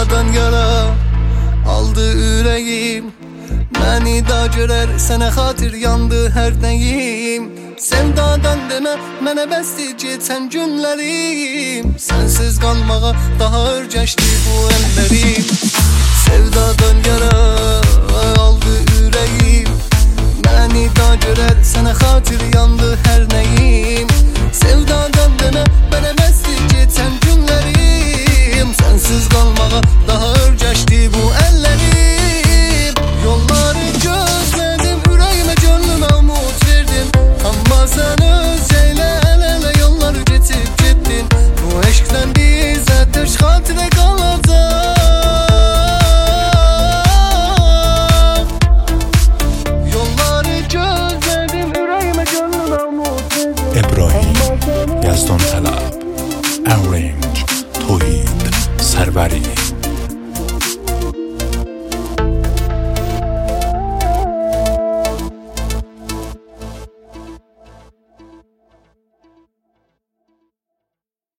Sevdadan yara aldı ürəyim, məni da görər sənə xatir yandı hər nəyim. Sevdadan demə mənə bəsdir keçən günlərim, sənsiz qalmağa daha örgəşdi bu əllərim. Sevdadan yara aldı ürəyim, məni da görər sənə xatir yandı hər nəyim. Sevdadan demə mənə bəsdir keçən günlərim, sənsiz qalmağa daha örgəşdi bu əllərim. Yolları gözlədim, ürəyimə gönlümə umut verdim, amma sən öz elə əl-ələ yolları geçib getdin. Bu eşqdən bizə tək xatirə qalacaq. Yolları gözlədim, ürəyimə gönlümə umut verdim. ابراهیم یزدان طلب، Arrange توحید سروری.